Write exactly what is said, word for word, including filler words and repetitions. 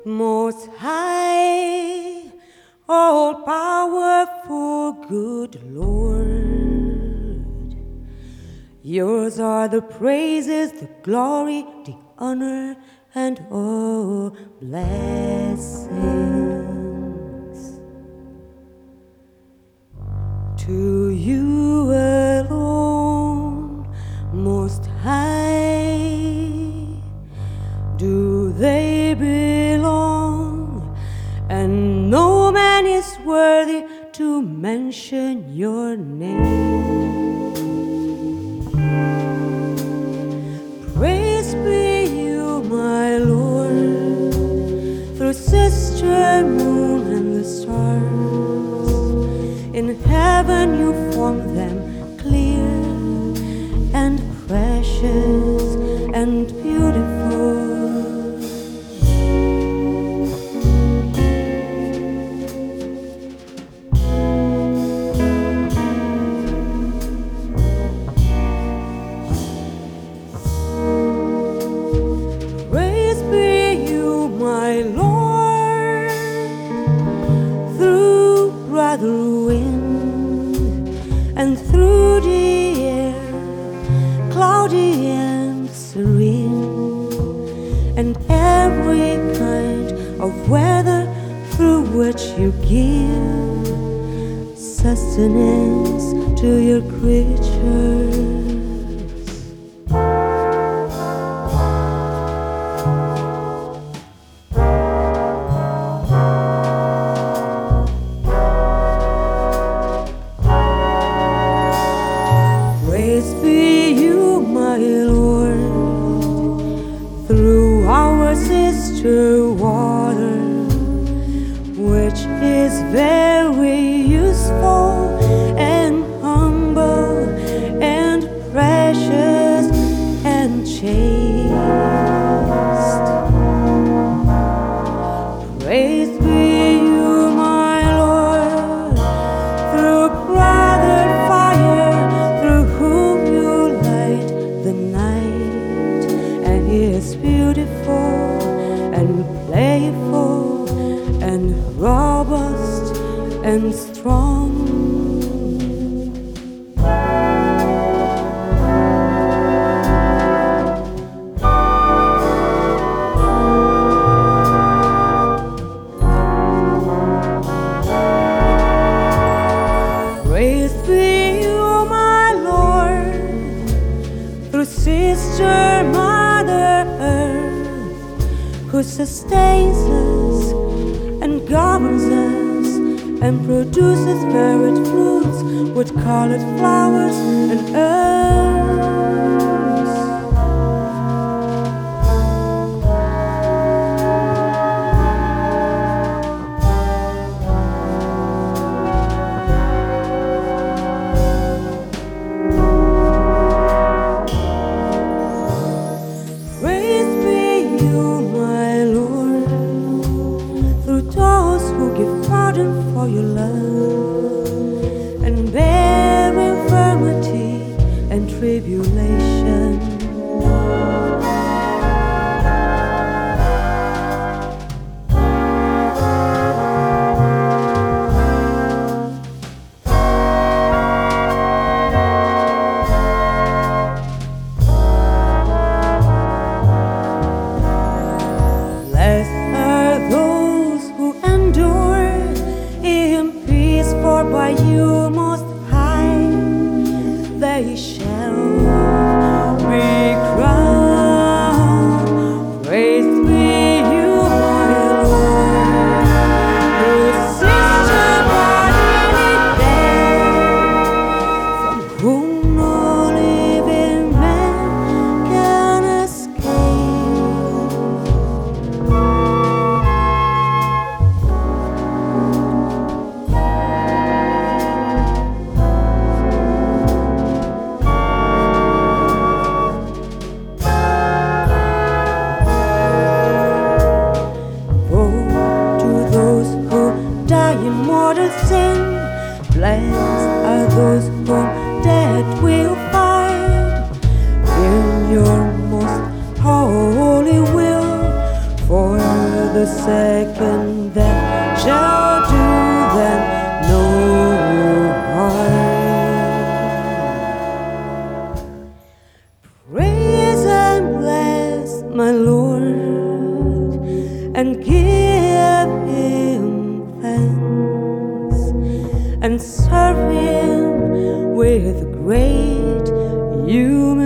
Most high, all powerful, good Lord, yours are the praises, the glory, the honor, and all blessings. To you alone, Most High, do they belong, and no man is worthy to mention your name. Praise be you, my Lord, through sister moon and the stars. In heaven you form them clear and precious and beautiful. Praise be you, my Lord, through brother wind and through the air, cloudy and serene, and every kind of weather through which you give sustenance to your creatures. Praise be you, my Lord, through our sister water, which is very useful and humble and precious and chaste. Praise be you, my Lord, through brother fire, through whom you light the night, and he is beautiful and playful and robust and strong. Praise be you, my Lord, through sister Mother Earth, who sustains us and governs us and produces varied fruits with colored flowers and herbs. Praise be you, my Lord, through those who give pardon for your love and bear infirmity and tribulation. Blessed are those who endure in peace, for by you, Most High, they shall be crowned. Praise be you, my Lord, through sister bodily death, from whom no living man can escape. Immortal sin, blessed are those whom death will find in your most holy will, for the second that shall do them no harm. Praise and bless my Lord and give Him thanks and serve Him with great humility.